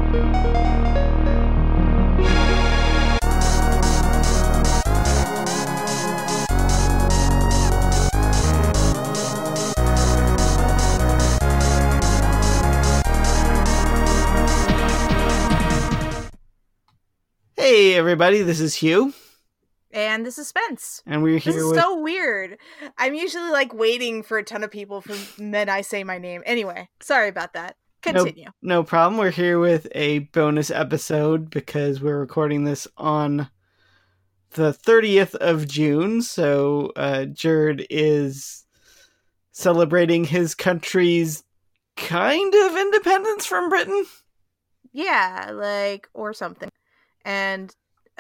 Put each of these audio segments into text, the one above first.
Hey everybody, this is Hugh. And this is Spence. And we're here This is so weird. I'm usually like waiting for a ton of people and then I say my name. Anyway, sorry about that. Continue. No problem. We're here with a bonus episode because we're recording this on the 30th of June. So Jared is celebrating his country's kind of independence from Britain. Yeah, like, or something. And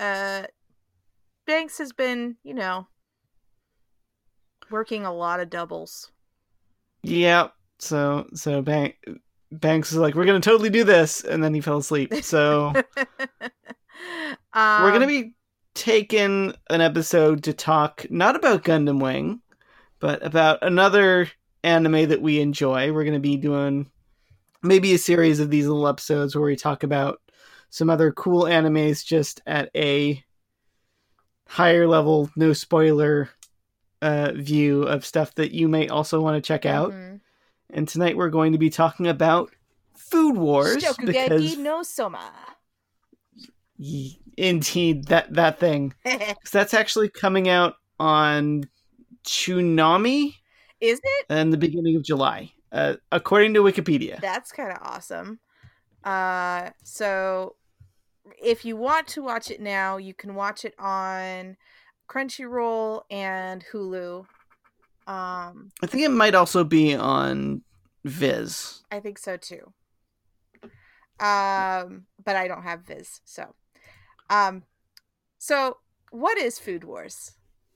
Banks has been, working a lot of doubles. Yeah. So Banks is like, we're going to totally do this. And then he fell asleep. So we're going to be taking an episode to talk not about Gundam Wing, but about another anime that we enjoy. We're going to be doing maybe a series of these little episodes where we talk about some other cool animes just at a higher level, no spoiler view of stuff that you may also want to check out. Mm-hmm. And tonight we're going to be talking about Food Wars. Shokugeki no Soma. Indeed, that thing. So that's actually coming out on Toonami. Is it? In the beginning of July, according to Wikipedia. That's kind of awesome. So if you want to watch it now, you can watch it on Crunchyroll and Hulu. I think it might also be on Viz. I think so too. But I don't have Viz, so. So what is Food Wars?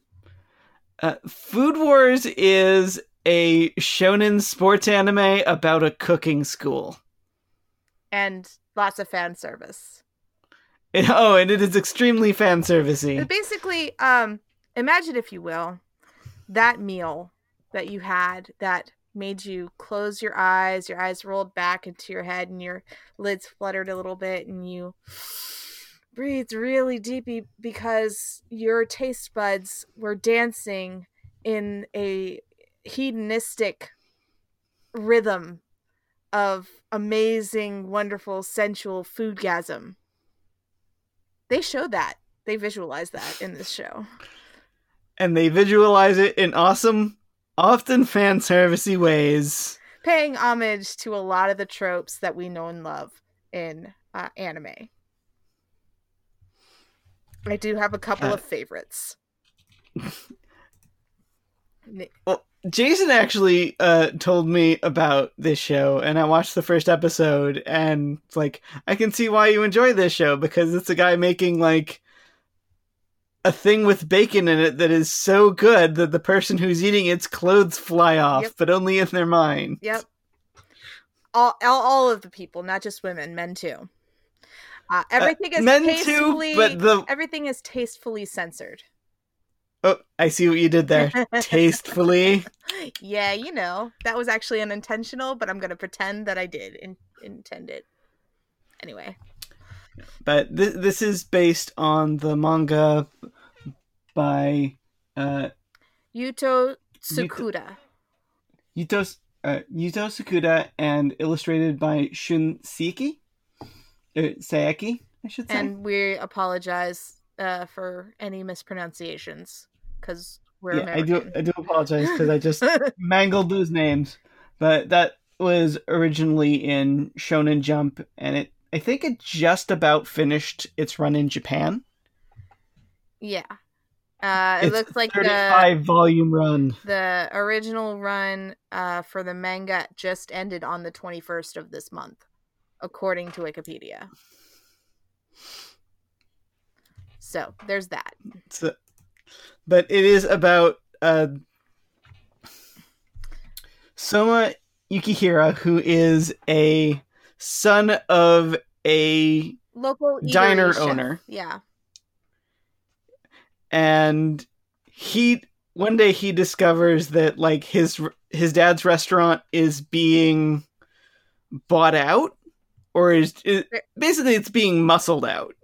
Food Wars is a shonen sports anime about a cooking school. And lots of fan service. And it is extremely fan servicey. Basically, imagine, if you will, that meal that you had that made you close your eyes rolled back into your head, and your lids fluttered a little bit, and you breathed really deeply because your taste buds were dancing in a hedonistic rhythm of amazing, wonderful, sensual foodgasm. They show that. They visualize that in this show. And they visualize it in awesome, often fan servicey ways. Paying homage to a lot of the tropes that we know and love in anime. I do have a couple of favorites. Well, Jason actually told me about this show, and I watched the first episode, and it's like, I can see why you enjoy this show, because it's a guy making, like, a thing with bacon in it that is so good that the person who's eating its clothes fly off, but only in their mind. Yep. All of the people, not just women, men too. Everything is tastefully, everything is tastefully censored. Oh, I see what you did there. Tastefully. Yeah, that was actually unintentional, but I'm going to pretend that I did intend it. Anyway. But this is based on the manga by Yuto Tsukuda. Yuto Tsukuda, and illustrated by Shun Saeki, I should say. And we apologize for any mispronunciations, because we're American. I do apologize because I just mangled those names. But that was originally in Shonen Jump, and I think it just about finished its run in Japan. Yeah. It looks like 35-volume run. The original run for the manga just ended on the 21st of this month, according to Wikipedia. So, there's that. But it is about Soma Yukihira, who is a son of a local diner chef. owner. Yeah. And one day he discovers that, like, his dad's restaurant is being bought out or basically it's being muscled out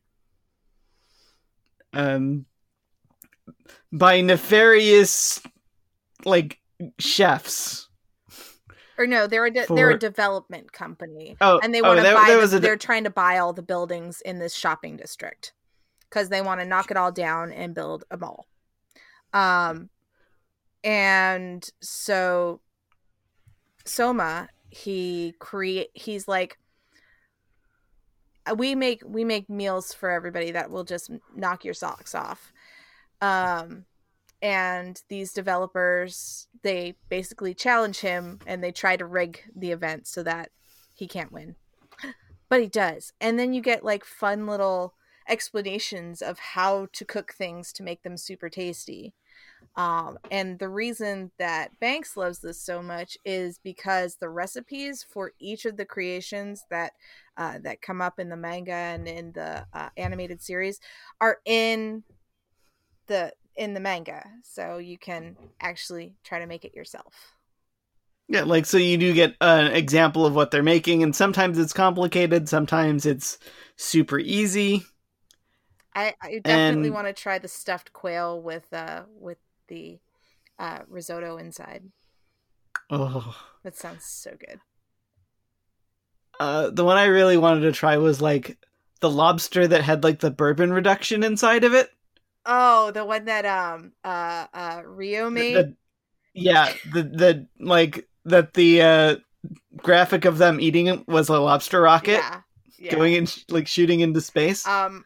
by nefarious like chefs. Or no, they're a development company, and they want to they're trying to buy all the buildings in this shopping district because they want to knock it all down and build a mall. And so Soma, he's like, we make meals for everybody that will just knock your socks off. And these developers, they basically challenge him and they try to rig the event so that he can't win. But he does. And then you get like fun little explanations of how to cook things to make them super tasty. And the reason that Banks loves this so much is because the recipes for each of the creations that come up in the manga and in the animated series are in the manga, so you can actually try to make it yourself. Yeah, like, so you do get an example of what they're making, and sometimes it's complicated, sometimes it's super easy. I definitely want to try the stuffed quail with the risotto inside. Oh, that sounds so good. The one I really wanted to try was like the lobster that had like the bourbon reduction inside of it. Oh, the one that Rio made. The graphic of them eating it was a lobster rocket. Yeah. Going in, like, shooting into space.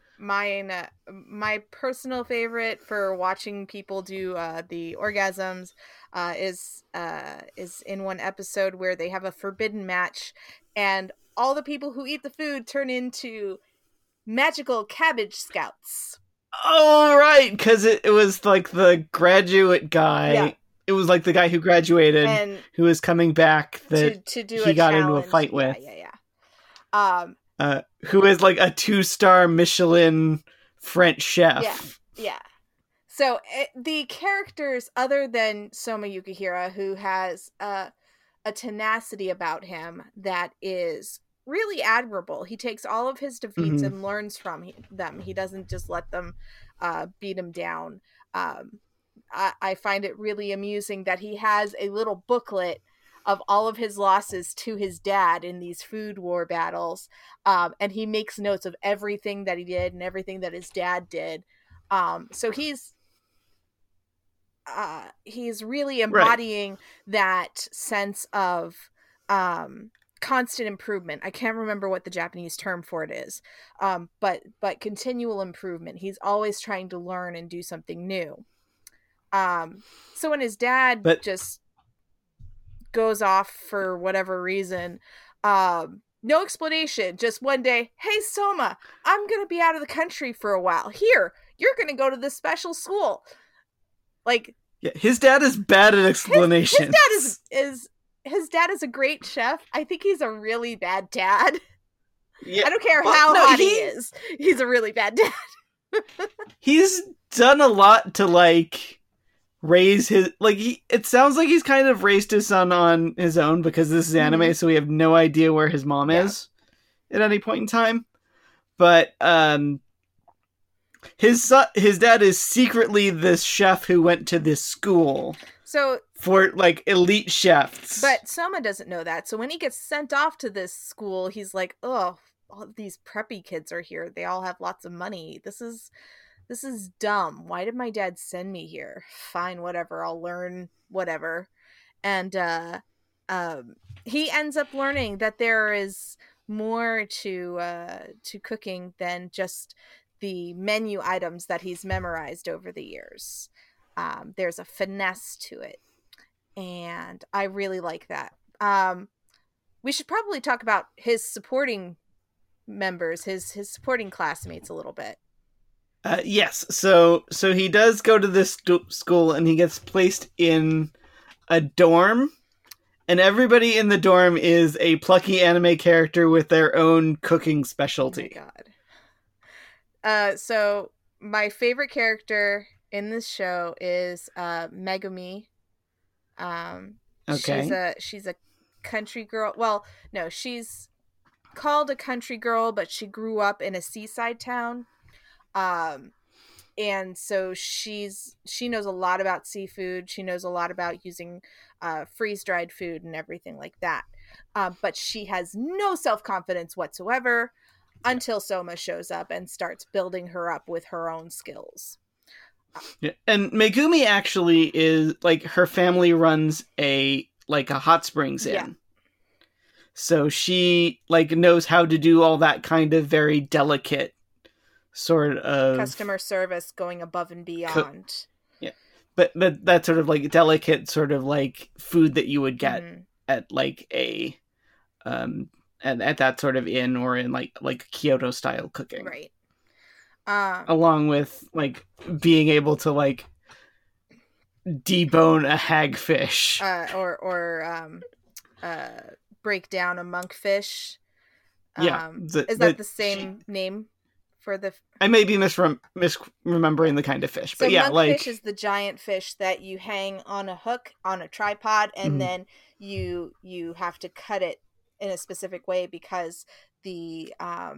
My personal favorite for watching people do the orgasms is in one episode where they have a forbidden match, and all the people who eat the food turn into magical cabbage scouts. Oh, right, because it was like the graduate guy. Yeah. It was like the guy who graduated and who was coming back that to do he got challenge. into a fight with. Yeah. Who is like a 2-star Michelin French chef. Yeah. So the characters, other than Soma Yukihira, who has a tenacity about him that is really admirable. He takes all of his defeats and learns from them. He doesn't just let them beat him down. I find it really amusing that he has a little booklet of all of his losses to his dad in these food war battles. And he makes notes of everything that he did and everything that his dad did. So he's really embodying that sense of constant improvement. I can't remember what the Japanese term for it is, but continual improvement. He's always trying to learn and do something new. So when his dad just goes off for whatever reason, no explanation, just one day, hey Soma, I'm gonna be out of the country for a while. Here, you're gonna go to this special school. Like, yeah, his dad is bad at explanations. His dad is a great chef. I think he's a really bad dad. Yeah. I don't care how hot he is. He's a really bad dad. He's done a lot to like raise his it sounds like he's kind of raised his son on his own because this is anime, so we have no idea where his mom is at any point in time. But his dad is secretly this chef who went to this school. So for like elite chefs. But Soma doesn't know that. So when he gets sent off to this school, he's like, "Oh, all these preppy kids are here. They all have lots of money. This is dumb. Why did my dad send me here? Fine, whatever. I'll learn whatever." And he ends up learning that there is more to cooking than just the menu items that he's memorized over the years. There's a finesse to it, and I really like that. We should probably talk about his supporting members, his supporting classmates a little bit. Yes, so he does go to this school, and he gets placed in a dorm, and everybody in the dorm is a plucky anime character with their own cooking specialty. Oh my God. So my favorite character in this show is Megumi. Okay. She's a country girl. Well, no, she's called a country girl, but she grew up in a seaside town. And so she knows a lot about seafood. She knows a lot about using freeze-dried food and everything like that. But she has no self-confidence whatsoever until Soma shows up and starts building her up with her own skills. Yeah. And Megumi actually is like, her family runs a hot springs inn. Yeah. So she like knows how to do all that kind of very delicate sort of customer service, going above and beyond. But that sort of like delicate sort of like food that you would get at like a at that sort of inn, or in like Kyoto style cooking, right? Along with like being able to like debone a hagfish, or break down a monkfish. Is that the same name for the? I may be misremembering the kind of fish, but so yeah, monkfish is the giant fish that you hang on a hook on a tripod, and then you have to cut it in a specific way because the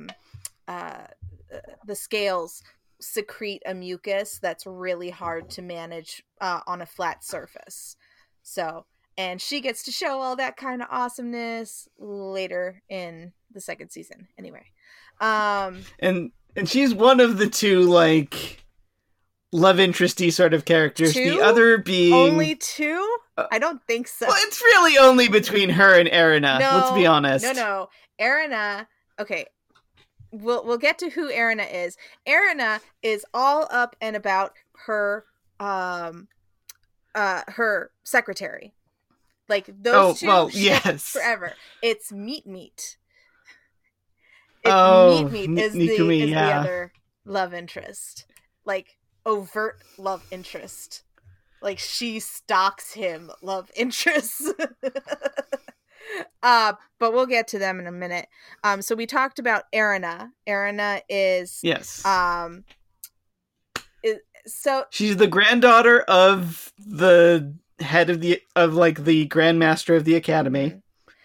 scales secrete a mucus that's really hard to manage on a flat surface. So, and she gets to show all that kind of awesomeness later in the second season. Anyway, and she's one of the two like love interesty sort of characters. Two? The other being only two. I don't think so. Well, it's really only between her and Erina. No, let's be honest. No, Erina. Okay. We'll get to who Erina is. Erina is all up and about her her secretary. Like those two yes. forever. It's Meat. Meat is Nikumi, the other love interest. Like overt love interest. Like she stalks him love interests. But we'll get to them in a minute. So we talked about Erina. Erina is so she's the granddaughter of the head of the Grandmaster of the Academy.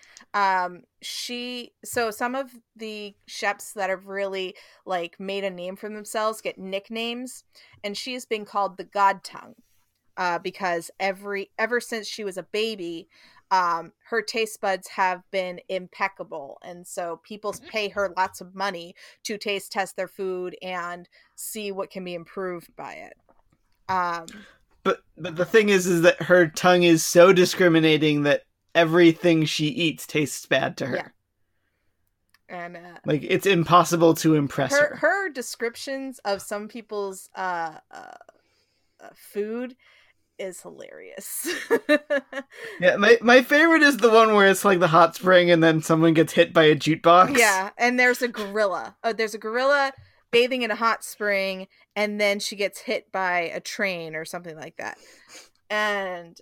So some of the sheps that have really like made a name for themselves get nicknames, and she has been called the God Tongue because ever since she was a baby, her taste buds have been impeccable, and so people pay her lots of money to taste test their food and see what can be improved by it. But the thing is that her tongue is so discriminating that everything she eats tastes bad to her. Yeah. And like it's impossible to impress her. Her descriptions of some people's food is hilarious. Yeah, my favorite is the one where it's like the hot spring and then someone gets hit by a jute box. Yeah, and there's a gorilla. There's a gorilla bathing in a hot spring, and then she gets hit by a train or something like that. And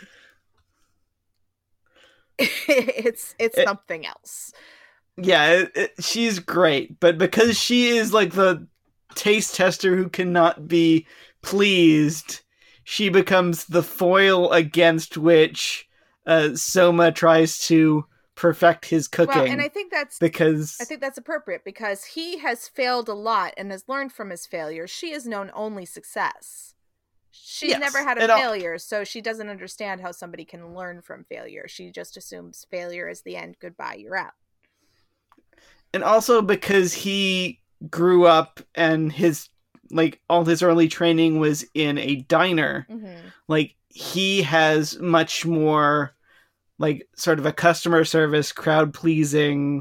it's something else. Yeah, she's great, but because she is like the taste tester who cannot be pleased, she becomes the foil against which Soma tries to perfect his cooking. Well, and I think that's appropriate because he has failed a lot and has learned from his failures. She has known only success. She's never had a failure, so she doesn't understand how somebody can learn from failure. She just assumes failure is the end. Goodbye, you're out. And also because he grew up and his like all his early training was in a diner. Mm-hmm. Like he has much more like sort of a customer service, crowd pleasing,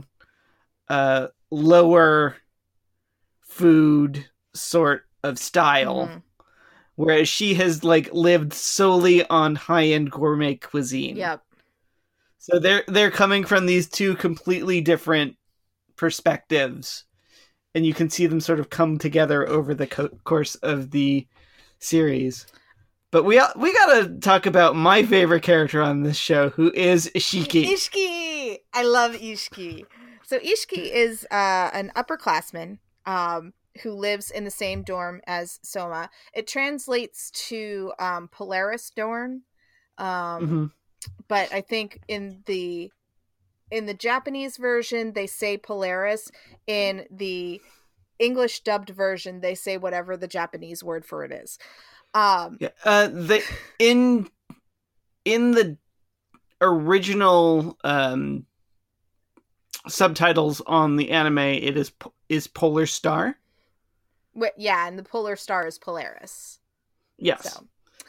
lower food sort of style. Mm-hmm. Whereas she has like lived solely on high-end gourmet cuisine. Yep. So they're coming from these two completely different perspectives, and you can see them sort of come together over the course of the series. But we gotta talk about my favorite character on this show, who is Ishiki. Ishiki! I love Ishiki. So Ishiki is an upperclassman who lives in the same dorm as Soma. It translates to Polaris dorm. Mm-hmm. But I think in the in the Japanese version, they say Polaris. In the English dubbed version, they say whatever the Japanese word for it is. They in the original subtitles on the anime, it is Polar Star. Yeah, and the Polar Star is Polaris. Yes.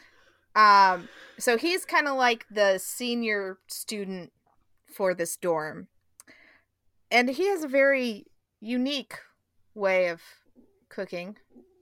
So he's kind of like the senior student for this dorm. And he has a very unique way of cooking.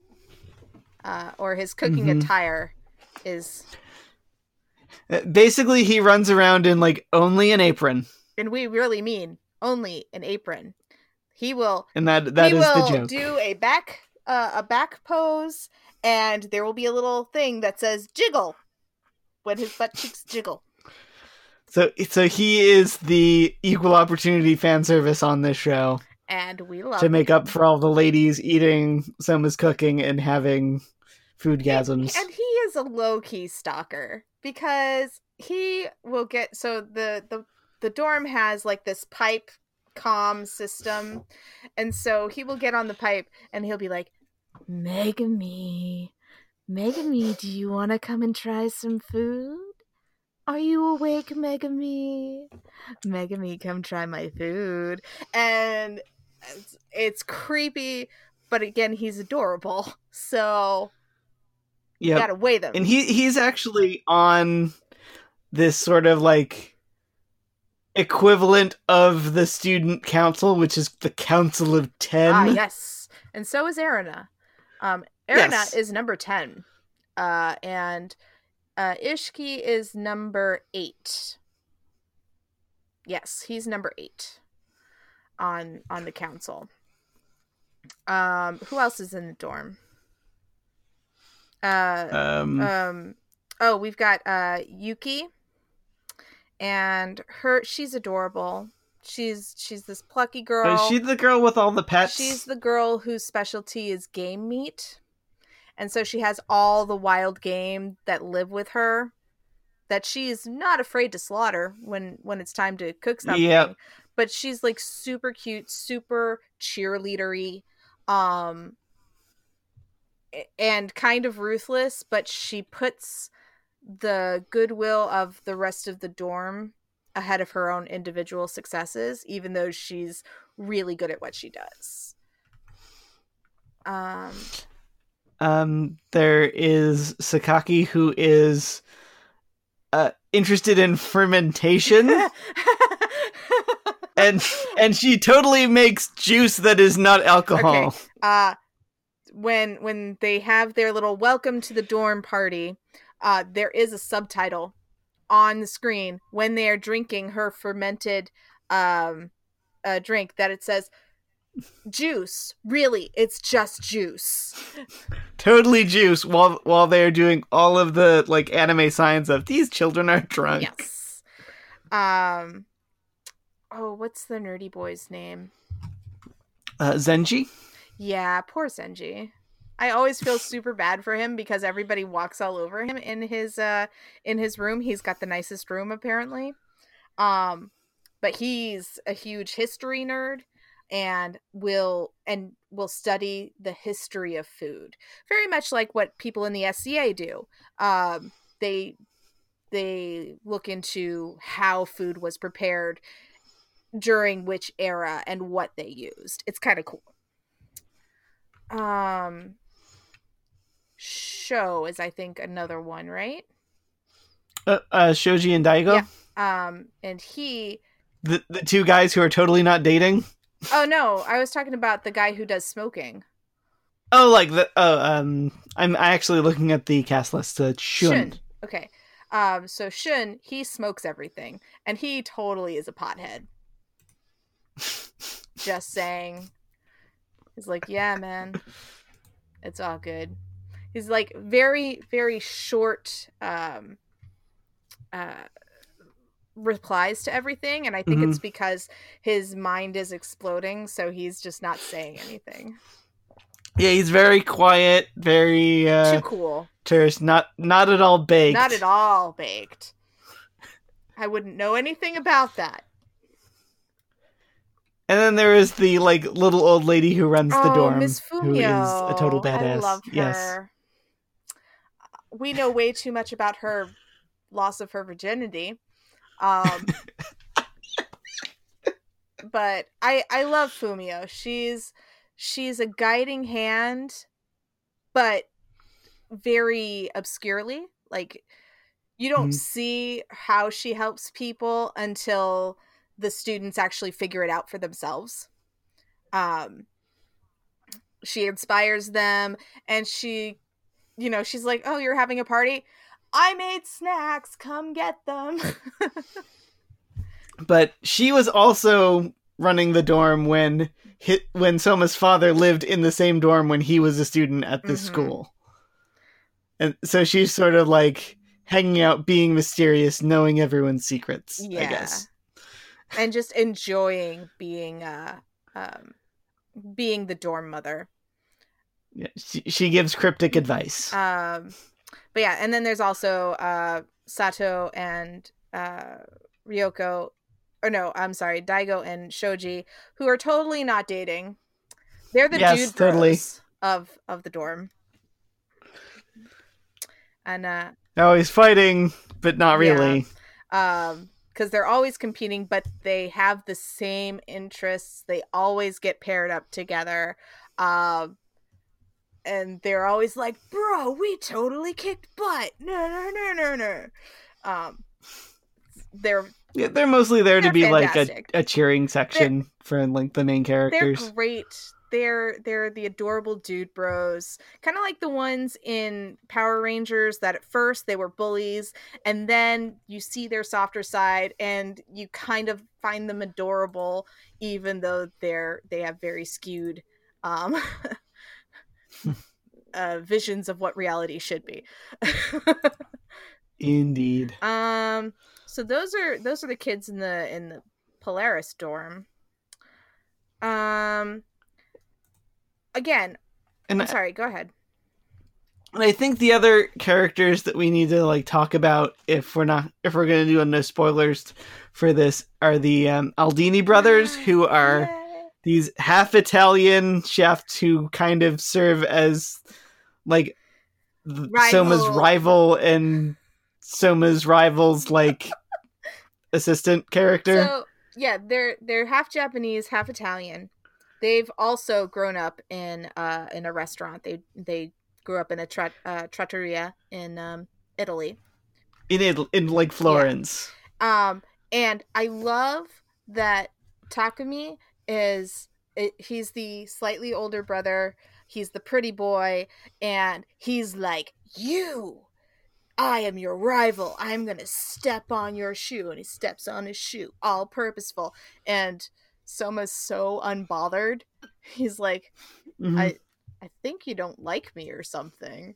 Or his cooking attire is... Basically, he runs around in, like, only an apron. And we really mean only an apron. He will... And that is the joke. Do a back pose, and there will be a little thing that says jiggle when his butt cheeks jiggle. So he is the equal opportunity fan service on this show. And we love to make up for all the ladies eating Soma's cooking and having foodgasms. And he is a low-key stalker because he will get... So the dorm has like this pipe comm system, and so he will get on the pipe and he'll be like, Megami, do you want to come and try some food? Are you awake, Megami? Megami, come try my food. And it's creepy, but again, he's adorable. So you gotta weigh them. And he's actually on this sort of like equivalent of the student council, which is the Council of 10. Ah, yes. And so is Erina. Erina is number 10. And Ishiki is number 8. Yes, he's number 8 on the council. Who else is in the dorm? We've got Yuki, and she's adorable. She's this plucky girl. Is she the girl with all the pets? She's the girl whose specialty is game meat. And so she has all the wild game that live with her that she's not afraid to slaughter when it's time to cook something. Yep. But she's like super cute, super cheerleadery, and kind of ruthless, but she puts the goodwill of the rest of the dorm ahead of her own individual successes, even though she's really good at what she does. There is Sakaki, who is interested in fermentation. and she totally makes juice that is not alcohol. Okay. When they have their little welcome to the dorm party, there is a subtitle on the screen when they are drinking her fermented drink that it says, juice. Really, it's just juice. Totally juice, while they're doing all of the like anime signs of these children are drunk. Yes. What's the nerdy boy's name? Zenji? Yeah, poor Zenji. I always feel super bad for him because everybody walks all over him in his room. He's got the nicest room apparently. But he's a huge history nerd and will study the history of food. Very much like what people in the SCA do. They look into how food was prepared during which era and what they used. It's kind of cool. Show is, I think, another one, right? Shoji and Daigo? Yeah. And he... The two guys who are totally not dating? Oh, no. I was talking about the guy who does smoking. Oh, like the... I'm actually looking at the cast list. Shun. Okay. So Shun, he smokes everything. And he totally is a pothead. Just saying. He's like, yeah, man. It's all good. He's like very, very short replies to everything, and I think it's because his mind is exploding, so he's just not saying anything. Yeah, he's very quiet, very too cool. Terse, not at all baked. Not at all baked. I wouldn't know anything about that. And then there is the like little old lady who runs the dorm, Miss who is a total Fumio. I badass. love Yes. her. We know way too much about her loss of her virginity. But I love Fumio. She's a guiding hand, but very obscurely. Like, you don't see how she helps people until the students actually figure it out for themselves. She inspires them, and she, she's like, "Oh, you're having a party? I made snacks. Come get them." But she was also running the dorm when Soma's father lived in the same dorm when he was a student at this school. And so she's sort of like hanging out, being mysterious, knowing everyone's secrets, I guess. And just enjoying being the dorm mother. Yeah, she gives cryptic advice. But yeah, and then there's also Sato and Ryoko, or no, I'm sorry, Daigo and Shoji, who are totally not dating. They're the dude bros of the dorm. And they're always fighting, but not really. Because they're always competing, but they have the same interests. They always get paired up together. And they're always like, "Bro, we totally kicked butt. No. They're mostly there to be fantastic. Like a cheering section for like the main characters. They're great. They're the adorable dude bros, kind of like the ones in Power Rangers that at first they were bullies, and then you see their softer side and you kind of find them adorable, even though they have very skewed visions of what reality should be. Indeed. So those are the kids in the Polaris dorm. Again, I'm sorry, go ahead. And I think the other characters that we need to like talk about if we're going to do no spoilers for this are the Aldini brothers, who are these half Italian chefs who kind of serve as like Soma's rival and Soma's rival's like assistant character. So yeah, they're half Japanese, half Italian. They've also grown up in a restaurant. They grew up in a trattoria in Italy. In like Florence. Yeah. And I love that Takumi he's the slightly older brother. He's the pretty boy, and he's like, I am your rival. I'm going to step on your shoe. And he steps on his shoe, all purposeful. And Soma's so unbothered. He's like, I think you don't like me or something.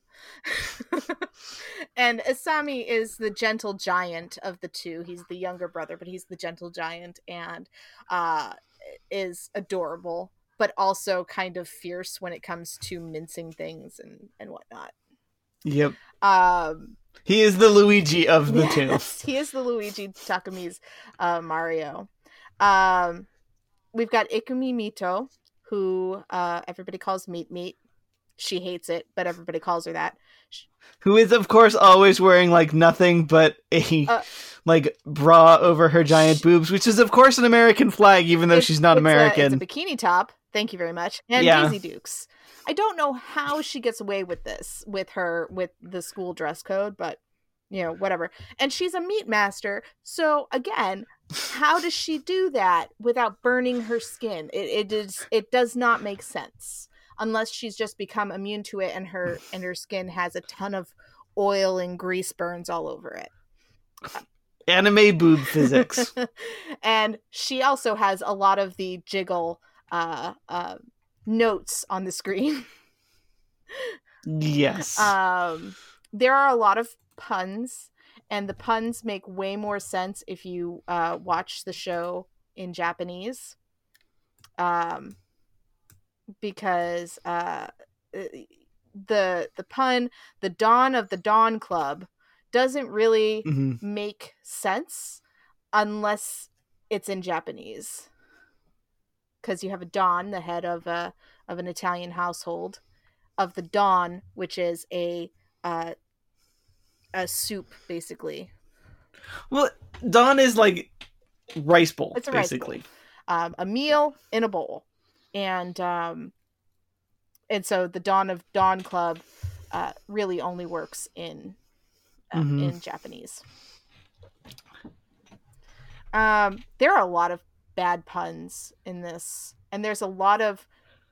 And Asami is the gentle giant of the two. He's the younger brother, but he's the gentle giant and is adorable, but also kind of fierce when it comes to mincing things and whatnot. Yep. He is the Luigi of the two. He is the Luigi Takumi's Mario. We've got Ikumi Mito, who everybody calls Meat. She hates it, but everybody calls her that. Who is, of course, always wearing like nothing but a like bra over her giant boobs, which is, of course, an American flag, even though she's not American. It's a bikini top. Thank you very much. And Daisy Dukes. I don't know how she gets away with this with the school dress code, but whatever. And she's a meat master, so again, how does she do that without burning her skin? It does not make sense unless she's just become immune to it and her skin has a ton of oil and grease burns all over it. Anime boob physics. And she also has a lot of the jiggle notes on the screen. Yes. There are a lot of puns, and the puns make way more sense if you watch the show in Japanese. Because the pun, the Dawn of the Dawn Club, doesn't really make sense unless it's in Japanese. because you have a Don, the head of an Italian household, of the Don, which is a soup basically. Well, Don is like rice bowl. It's a basically. rice bowl. A meal in a bowl, and so the Dawn of Dawn Club really only works in Japanese. There are a lot of bad puns in this, and there's a lot of,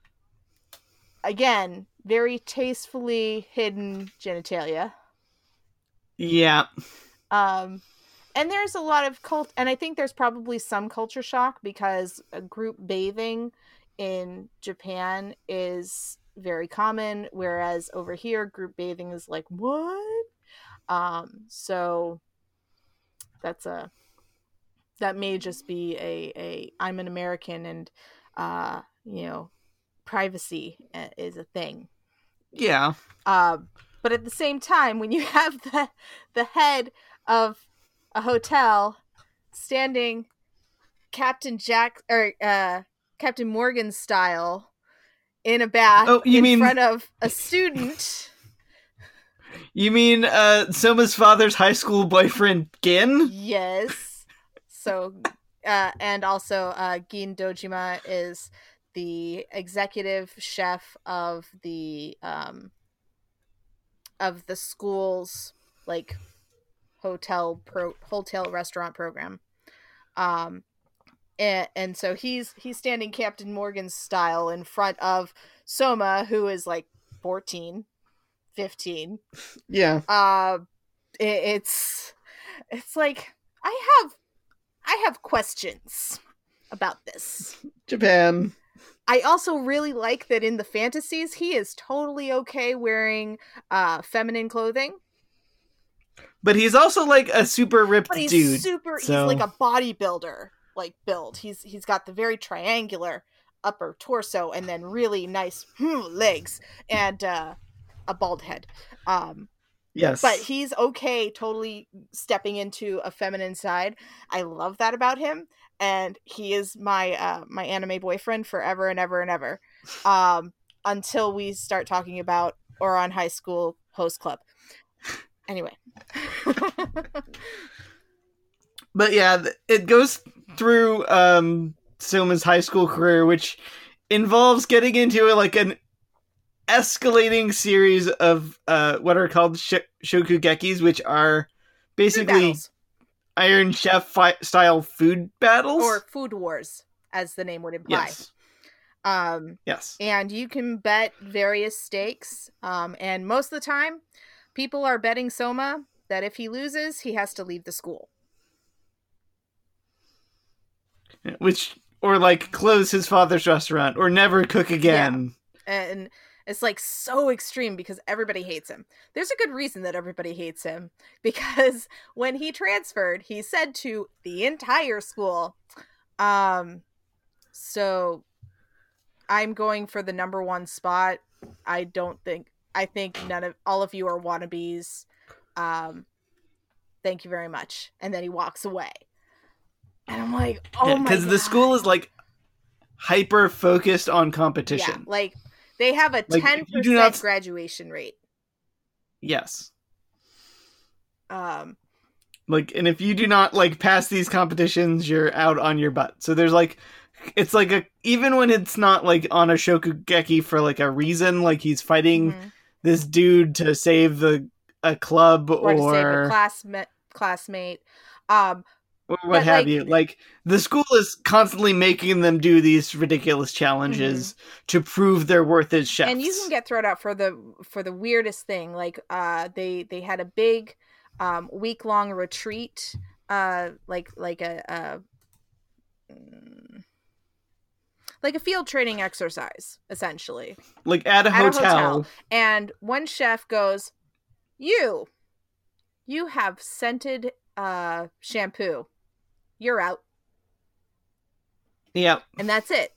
again, very tastefully hidden genitalia. Yeah. And there's a lot of and I think there's probably some culture shock because group bathing in Japan is very common, whereas over here group bathing is like, what? So that may just be a I'm an American and privacy is a thing. Yeah. But at the same time, when you have the head of a hotel standing Captain Morgan style in a bath front of a student. You mean Soma's father's high school boyfriend, Gin? Yes. So, and also Gin Dojima is the executive chef of the school's like hotel restaurant program. And so he's standing Captain Morgan style in front of Soma, who is like 14, 15. Yeah. It's like I have questions about this. Japan. I also really like that in the fantasies he is totally okay wearing feminine clothing. But he's also like a super ripped dude. He's like a bodybuilder like build. He's got the very triangular upper torso and then really nice legs and a bald head. Yes. But he's okay totally stepping into a feminine side. I love that about him. And he is my my anime boyfriend forever and ever and ever. Until we start talking about Ouran High School Host Club. Anyway. But yeah, it goes through Soma's high school career, which involves getting into like an escalating series of what are called shokugekis, which are basically Iron Chef style food battles. Or food wars, as the name would imply. Yes. Yes. And you can bet various stakes. And most of the time, people are betting Soma that if he loses, he has to leave the school. Or like close his father's restaurant, or never cook again. Yeah. And it's like so extreme because everybody hates him. There's a good reason that everybody hates him, because when he transferred, he said to the entire school, so I'm going for the number one spot. I think all of you are wannabes. Thank you very much. And then he walks away. And I'm like, oh my god. Because the school is like hyper focused on competition. Yeah, like they have a 10% graduation rate. Yes. Like, and if you do not like pass these competitions, you're out on your butt. So there's like, it's like even when it's not like on a shokugeki for like a reason, like he's fighting this dude to save a club or to save a classmate. Or what have you. Like, the school is constantly making them do these ridiculous challenges to prove their worth as chefs. And you can get thrown out for the weirdest thing. Like, they had a big week-long retreat, like a field training exercise, essentially. Like at a hotel. And one chef goes, You have scented shampoo. You're out. Yep. And that's it.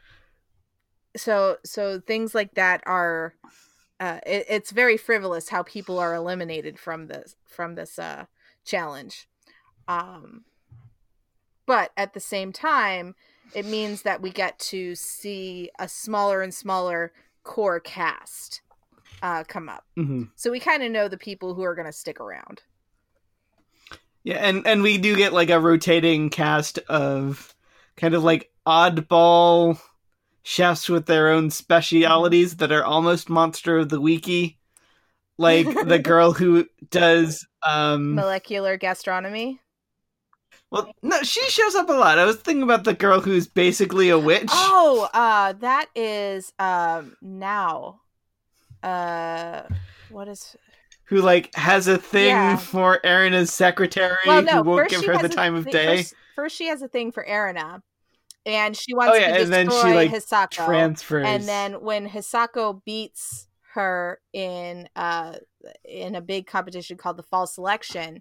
So things like that are it's very frivolous how people are eliminated from this challenge. But at the same time, it means that we get to see a smaller and smaller core cast come up. Mm-hmm. So we kind of know the people who are going to stick around. Yeah, and we do get like a rotating cast of kind of like oddball chefs with their own specialities that are almost Monster of the Weeky. Like the girl who does molecular gastronomy. Well, no, she shows up a lot. I was thinking about the girl who's basically a witch. Oh, that is now. What is? Who like has a thing for Erina's secretary who won't give her the time of day. First, she has a thing for Erina, and she wants to destroy and then she like Hisako. transfers. And then when Hisako beats her in a big competition called the Fall Selection,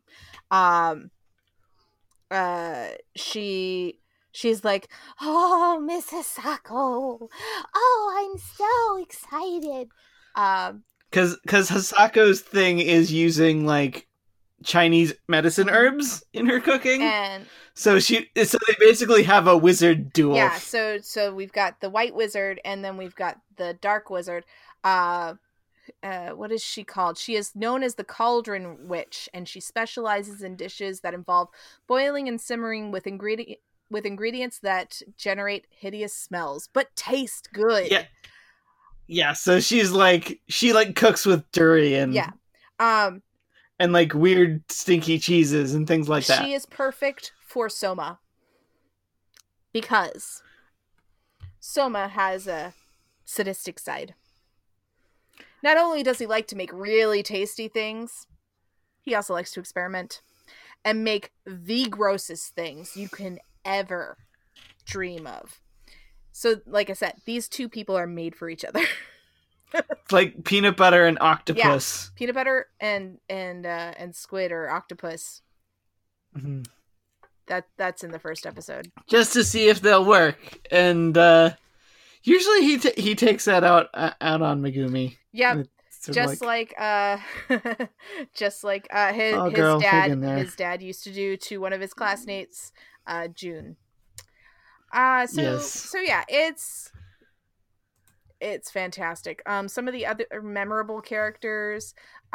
she's like, "Oh, Miss Hisako! Oh, I'm so excited!" Because Hisako's thing is using like Chinese medicine herbs in her cooking, and so they basically have a wizard duel. Yeah, so we've got the white wizard, and then we've got the dark wizard. What is she called? She is known as the Cauldron Witch, and she specializes in dishes that involve boiling and simmering with ingredients that generate hideous smells but taste good. Yeah, so she cooks with durian. Yeah. And like weird stinky cheeses and things like that. She is perfect for Soma. Because Soma has a sadistic side. Not only does he like to make really tasty things, he also likes to experiment and make the grossest things you can ever dream of. So, like I said, these two people are made for each other. It's like peanut butter and octopus. Yeah, peanut butter and squid or octopus. Mm-hmm. That's in the first episode. Just to see if they'll work, and usually he takes that out on Megumi. Yeah, just like his dad used to do to one of his classmates, June. So yeah, it's fantastic. Some of the other memorable characters,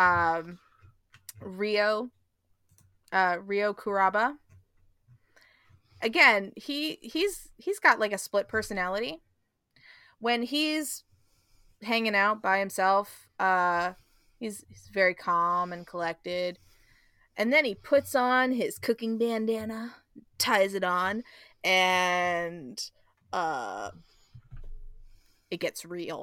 Rio Kuraba. Again, he's got like a split personality. When he's hanging out by himself, he's very calm and collected. And then he puts on his cooking bandana, ties it on, and it gets real.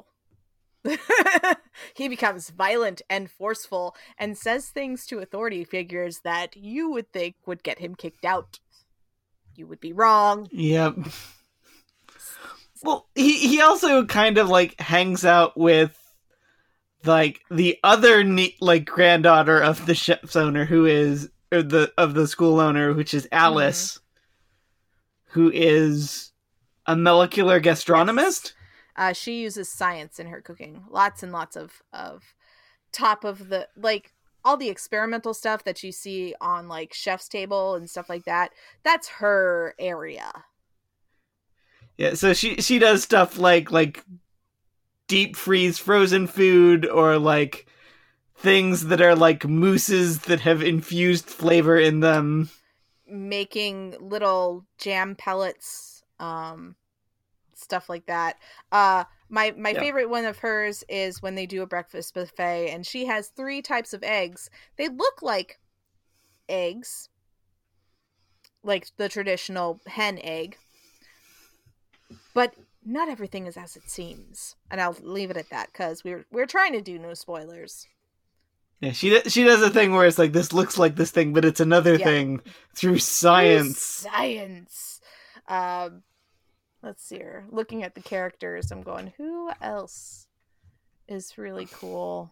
He becomes violent and forceful and says things to authority figures that you would think would get him kicked out. You would be wrong. Yep. Well, he also kind of like hangs out with like the other granddaughter of the chef's owner, of the school owner, which is Alice, who is a molecular gastronomist. Yes. She uses science in her cooking. Lots and lots of top of the like all the experimental stuff that you see on like Chef's Table and stuff like that. That's her area. Yeah, so she does stuff like deep freeze frozen food, or like things that are like mousses that have infused flavor in them. Making little jam pellets, stuff like that. My favorite one of hers is when they do a breakfast buffet, and she has 3 types of eggs. They look like eggs, like the traditional hen egg. But not everything is as it seems, and I'll leave it at that because we're trying to do no spoilers. Yeah, she does a thing where it's like, this looks like this thing, but it's another thing through science. Let's see here. Looking at the characters, I'm going, who else is really cool?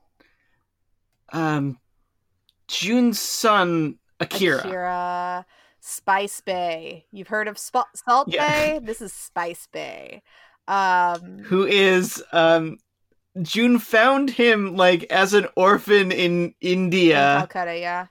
June's son, Akira. Spice Bay. You've heard of Salt Bay? This is Spice Bay. Who is June found him like as an orphan in India. In Calcutta, yeah.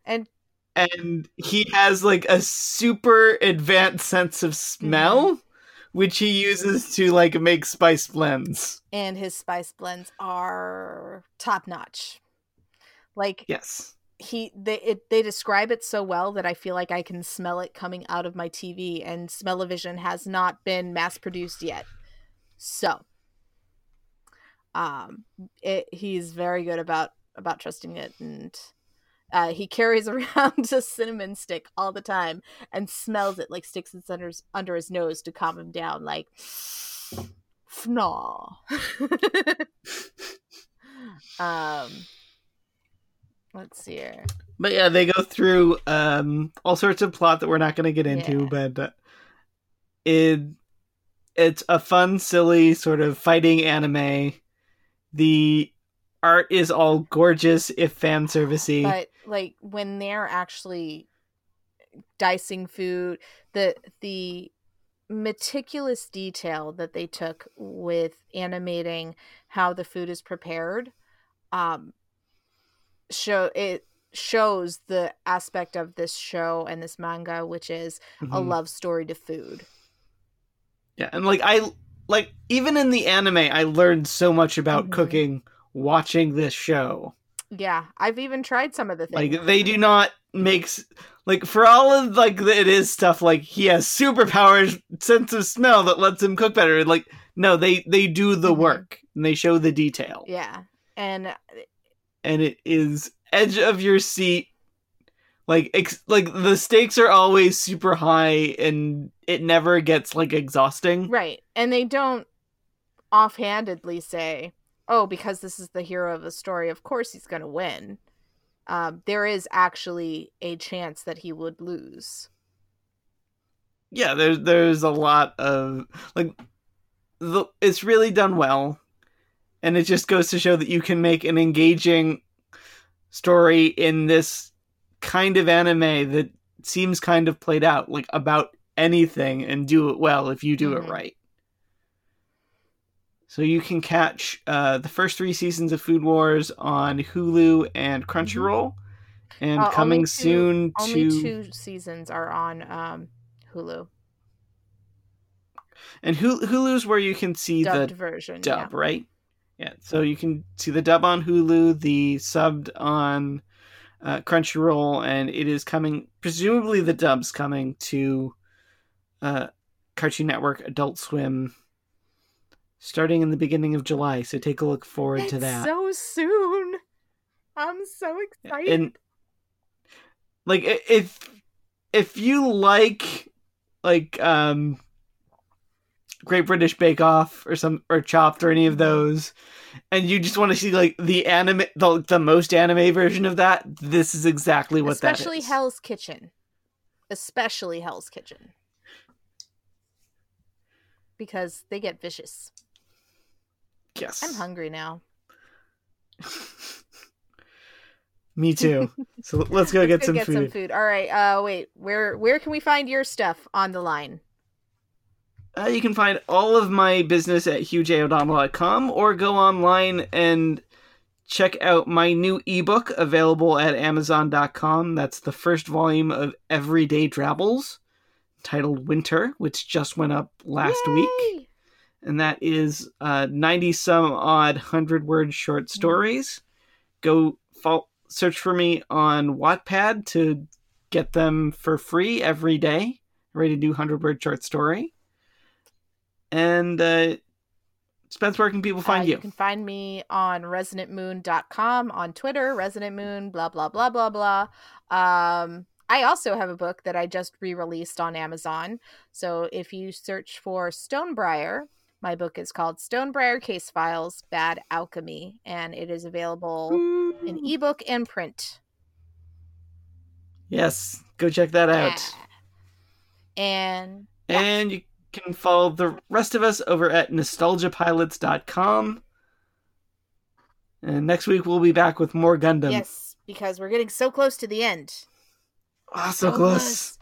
And he has like a super advanced sense of smell, which he uses to like make spice blends. And his spice blends are top notch. Like, Yes. They describe it so well that I feel like I can smell it coming out of my TV, and Smell-O-Vision has not been mass produced yet. So, he's very good about trusting it, and he carries around a cinnamon stick all the time and smells it, like sticks it under his nose to calm him down, like fnaw. Let's see here. But yeah, they go through all sorts of plot that we're not going to get into, but it's a fun, silly sort of fighting anime. The art is all gorgeous, if fan servicey. But like when they're actually dicing food, the meticulous detail that they took with animating how the food is prepared, shows the aspect of this show and this manga, which is a love story to food. Yeah, and even in the anime, I learned so much about cooking watching this show. Yeah, I've even tried some of the things. Like, they do not make... Like, for all of, like, it is stuff like he has superpowers, sense of smell that lets him cook better. Like, no, they do the work, and they show the detail. Yeah, and it is edge of your seat. Like, the stakes are always super high, and it never gets, like, exhausting. Right, and they don't offhandedly say, oh, because this is the hero of the story, of course he's going to win. There is actually a chance that he would lose. Yeah, there's a lot of, like, it's really done well, and it just goes to show that you can make an engaging story in this kind of anime that seems kind of played out, like, about anything, and do it well if you do it right. So you can catch the first 3 seasons of Food Wars on Hulu and Crunchyroll, and coming soon to... Only 2 seasons are on Hulu. And Hulu's where you can see dubbed the version, dub, right? Yeah, so you can see the dub on Hulu, the subbed on Crunchyroll, and it is coming, presumably the dub's coming to Cartoon Network, Adult Swim, starting in the beginning of July, so take a look forward to that. So soon! I'm so excited! And, like, if you like Great British Bake Off or Chopped or any of those, and you just want to see like the anime, the most anime version of that, this is exactly what that is. Especially Hell's Kitchen. Especially Hell's Kitchen. Because they get vicious. Yes. I'm hungry now. Me too. So let's go get some food. All right. Wait. Where can we find your stuff on the line? You can find all of my business at hughjodonnell.com, or go online and check out my new ebook available at amazon.com. That's the first volume of Everyday Drabbles, titled Winter, which just went up last week. And that is 90 some odd 100-word short stories. Go search for me on Wattpad to get them for free every day. Ready to do 100-word short story. And Spence, where can people find you? You can find me on resonantmoon.com, on Twitter, resonantmoon, blah, blah, blah, blah, blah. I also have a book that I just re-released on Amazon. So if you search for Stonebriar, my book is called Stonebriar Case Files, Bad Alchemy, and it is available in ebook and print. Yes, go check that out. And you can follow the rest of us over at nostalgiapilots.com. And next week we'll be back with more Gundam. Yes, because we're getting so close to the end. Ah, so close.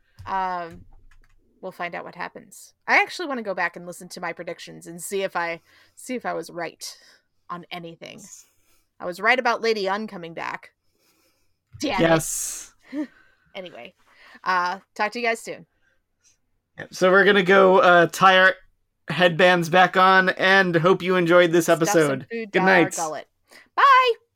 We'll find out what happens. I actually want to go back and listen to my predictions and see if I was right on anything. I was right about Lady Une coming back. Damn yes. Anyway, talk to you guys soon. So we're gonna go tie our headbands back on, and hope you enjoyed this Stuff some episode. food Good down our night. gullet. Bye.